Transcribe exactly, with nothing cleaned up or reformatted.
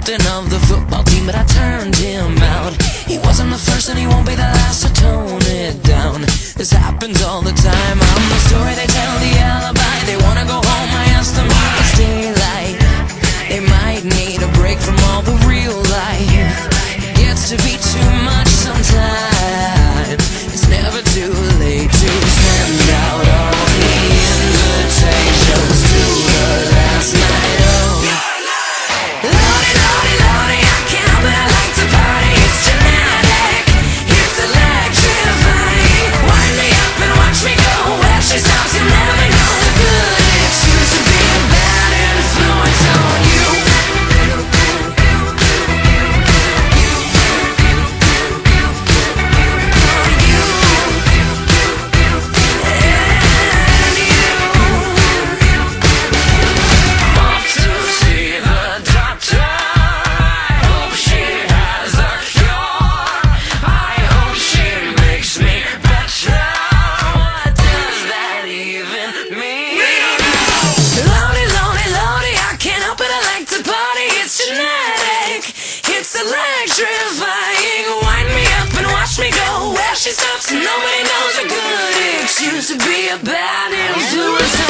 captain of the football team, but I turned him out. He wasn't the first and he won't be the last, so tone it down. This happens all the time. I'm the story they tell, the alibi. They wanna go home, I ask them how it's daylight. They might need a break from all the real life. It gets to be too much sometimes. It's never too late to send out all the invitations to the last night. Oh, Lordy, Lordy, Lordy, I can't help it, I like to party. It's genetic, it's electrifying. Wind me up and watch me go. Where she stops, you'll never know the good excuse to be a bad influence on you. It's electrifying. Wind me up and watch me go. Where she stops, nobody knows a good excuse to be a bad influence.